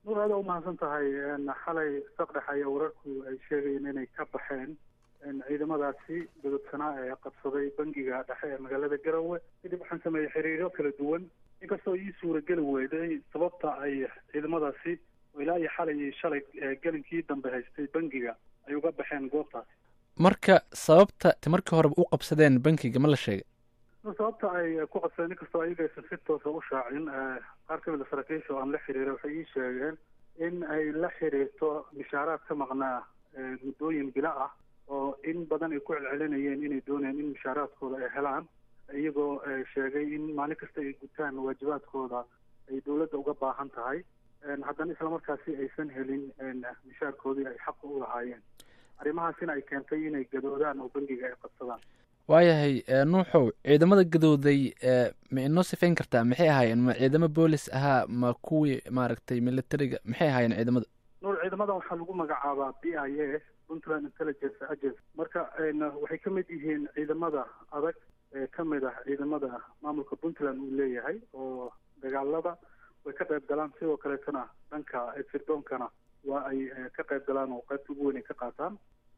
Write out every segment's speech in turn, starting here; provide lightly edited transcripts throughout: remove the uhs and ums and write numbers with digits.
aad u mahadsan tahay. xalay saqdhex ayaa wararku ay sheegayeen inay ka baxeen ciidamadaasi gudubsanaa ee qabsaday bangiga dhexe ee magaalada Garowe. kadib waxaan sameeyey xiriiro kala duwan inkastoo ii suurageli weyday sababta ay ciidamadaasi ilaa iyo xalay iyo shalay gelinkii dambe haystay bangiga ay uga baxeen goobtaasi. marka sababta markii horeba u qabsadeen bankiga ma la sheegay? sababta ay ku qabsadeen inkastoo ayagaysan si toosa u shaacin, qaar kamid a saraakiisha oo aan la xiriiray waxay ii sheegeen in ay la xiriirto mishaaraad ka maqnaa muddooyin bilo ah oo in badan ay ku celcelinayeen inay doonayaan in mishaaraadkooda ay helaan, iyagoo sheegay in maalin kasta ay gutaan waajibaadkooda ay dowladda uga baahan tahay, haddana islamarkaasi aysan helin mishaarkoodii ay xaqa u lahaayeen. arrimahaasina ay keentay inay gadoodaan oo bangiga ay qabsadaan. waayahay nuuxow, ciidamada gadooday ma inoo sifayn kartaa maxay ahaayeen? ma ciidamo boolis ahaa, ma kuwii maaragtay militariga, maxay ahaayeen ciidamada? ciidamadan waxaa lagu magacaabaa BIA, Puntland Intelligence Agency. marka waxay ka mid yihiin ciidamada adag ee ka mid ah ciidamada maamulka Puntland uu leeyahay oo dagaalada way ka qayb galaan, sidoo kaleetana dhanka firdoonkana waa ay ka qayb galaan oo qaybta ugu weyn ay ka qaataan.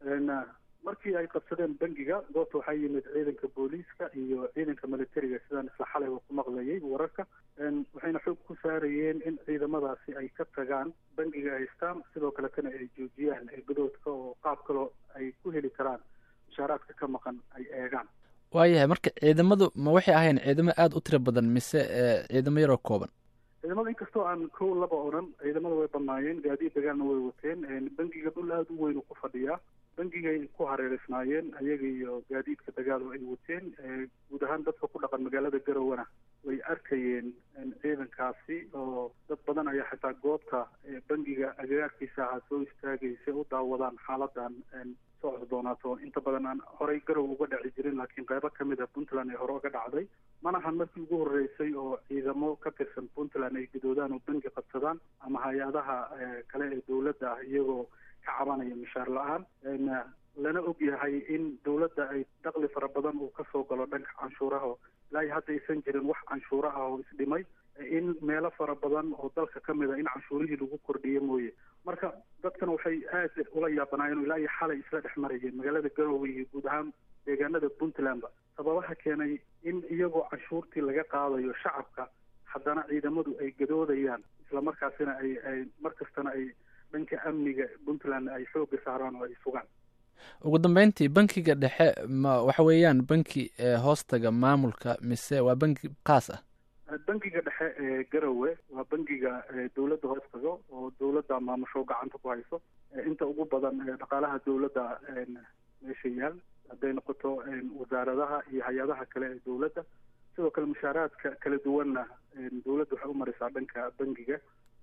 markii ay qabsadeen bangiga goobta waxaa yimid ciidanka booliiska iyo ciidanka militariga, sidaan isla xalay ku maqlayay wararka, waxayna xoog ku saarayeen in ciidamadaasi ay ka tagaan bangiga haystaan, sidoo kaletana ay joojiyaan gadoodka oo qaab kaloo ay ku heli karaan mishaaraadka ka maqan ay eegaan. waayahay marka ciidamadu ma waxay ahayn ciidamo aada u tiro badan mise ciidamo yaroo kooban? ciidamada inkastoo aan kow laba odhan, ciidamada way banaayeen, gaadiid dagaalna way wateen. bangiga dhul aada u weyn uu ku fadhiyaa, bangigay ku hareereysnaayeen ayaga iyo gaadiidka dagaal oo ay wateen. guud ahaan dadka ku dhaqan magaalada Garowena way arkayeen ciidankaasi, oo dad badan ayaa xitaa goobta bangiga agagaarkiisa ahaa soo istaagaysa u daawadaan xaaladan soo cusboonaato. inta badan aan horey Garow uga dhaci jirin, laakiin qaybo kamid a Puntland ay hore uga dhacday. mana ahan markii ugu horeysay oo ciidamo ka tirsan Puntland ay gadoodaan oo bangi qabsadaan ama hay-adaha kale ee dowladda ah iyagoo ka cabanaya mishaar la-aan. lana og yahay in dowladda ay dakhli fara badan uu ka soo galo dhanka canshuuraha, ilaa iyo hadda aysan jirin wax canshuuraha oo isdhimay, in meelo fara badan oo dalka ka mid a in canshuurihii lagu kordhiyo mooye. marka dadkana waxay aad ula yaabanaayeen ilaa iyo xalay isla dhex marayeen magaalada Garowe iyo guud ahaan deegaanada Puntlandba. sababaha keenay in iyagoo canshuurtii laga qaadayo shacabka haddana ciidamadu ay gadoodayaan, islamarkaasina ay markastana ay dhanka amniga Puntland ay xooga saaraan oo ay sugaan. ugu dambeyntii bankiga dhexe ma waxa weeyaan banki hoostaga maamulka mise waa banki qaas ah? bankiga dhexe ee Garowe waa bankiga dowladda hoostaga oo dowladda maamusho gacanta ku hayso. inta ugu badan dhaqaalaha dowladda meesha yaal, hadday noqoto wasaaradaha iyo hay-adaha kale ee dowladda. sidoo kale mushaaraadka kala duwanna dowladda waxay u marisaa dhanka bankiga.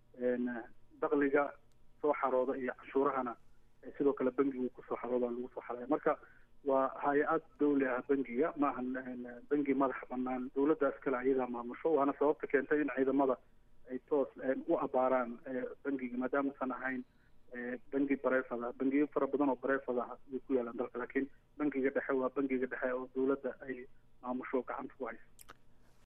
dakhliga soo xarooda iyo canshuurahana sidoo kale bankigu kusoo xarooda lagu soo xaraya. marka waa hay-ad dawli ah bankiga, ma ahan banki madax banaan, dowladdaas kale ayadaa maamusho. waana sababta keentay in ciidamada ay toos u abaaraan bankiga, maadaamausan ahayn banki bareefad ah. bangiyo fara badan oo bareefad ah way ku yaalaan dalka, laakiin bankiga dhexe waa bankiga dhexe oo dowladda ay maamusho gacanta ku hayso.